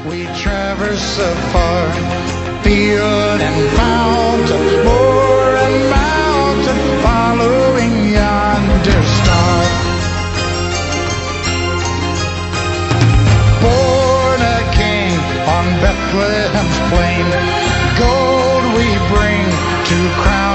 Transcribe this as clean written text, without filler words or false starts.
We traverse afar, field and fountain, moor and mountain, following yonder star. Born a king on Bethlehem's plain, gold we bring to crown